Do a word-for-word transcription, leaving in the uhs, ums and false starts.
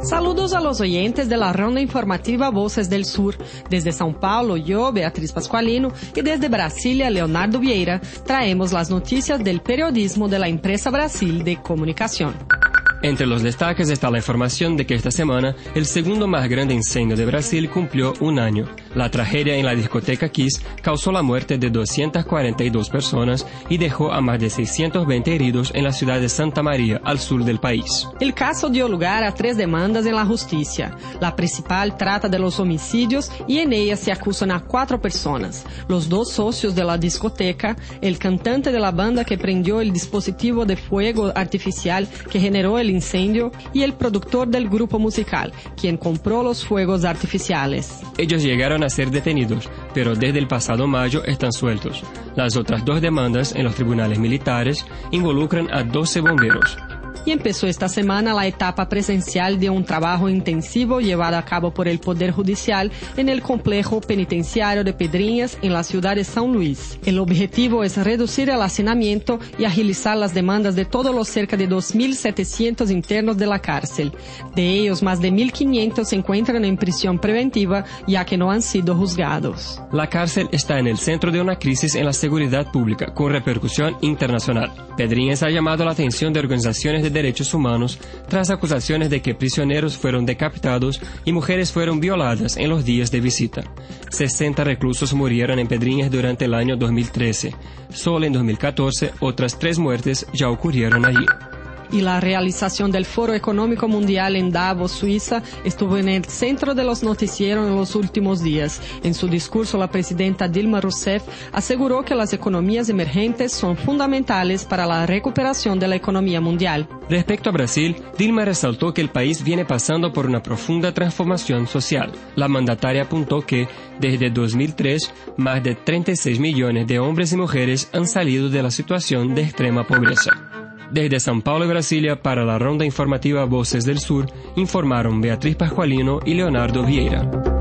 Saludos a los oyentes de la ronda informativa Voces del Sur. Desde São Paulo, yo, Beatriz Pascualino, y desde Brasilia, Leonardo Vieira, traemos las noticias del periodismo de la empresa Brasil de Comunicación. Entre los destaques está la información de que esta semana el segundo más grande incendio de Brasil cumplió un año. La tragedia en la discoteca Kiss causó la muerte de doscientas cuarenta y dos personas y dejó a más de seiscientos veinte heridos en la ciudad de Santa María, al sur del país. El caso dio lugar a tres demandas en la justicia. La principal trata de los homicidios y en ella se acusan a cuatro personas. Los dos socios de la discoteca, el cantante de la banda que prendió el dispositivo de fuego artificial que generó el incendio y el productor del grupo musical, quien compró los fuegos artificiales. Ellos llegaron a ser detenidos, pero desde el pasado mayo están sueltos. Las otras dos demandas en los tribunales militares involucran a doce bomberos. Y empezó esta semana la etapa presencial de un trabajo intensivo llevado a cabo por el Poder Judicial en el complejo penitenciario de Pedrinhas en la ciudad de São Luís. El objetivo es reducir el hacinamiento y agilizar las demandas de todos los cerca de dos mil setecientos internos de la cárcel. De ellos, más de mil quinientos se encuentran en prisión preventiva ya que no han sido juzgados. La cárcel está en el centro de una crisis en la seguridad pública con repercusión internacional. Pedrinhas ha llamado la atención de organizaciones de derechos humanos tras acusaciones de que prisioneros fueron decapitados y mujeres fueron violadas en los días de visita. sesenta reclusos murieron en Pedrinhas durante el año dos mil trece. Solo en dos mil catorce, otras tres muertes ya ocurrieron allí. Y la realización del Foro Económico Mundial en Davos, Suiza, estuvo en el centro de los noticieros en los últimos días. En su discurso, la presidenta Dilma Rousseff aseguró que las economías emergentes son fundamentales para la recuperación de la economía mundial. Respecto a Brasil, Dilma resaltó que el país viene pasando por una profunda transformación social. La mandataria apuntó que, desde dos mil tres, más de treinta y seis millones de hombres y mujeres han salido de la situación de extrema pobreza. Desde São Paulo y Brasilia, para la ronda informativa Voces del Sur, informaron Beatriz Pascualino y Leonardo Vieira.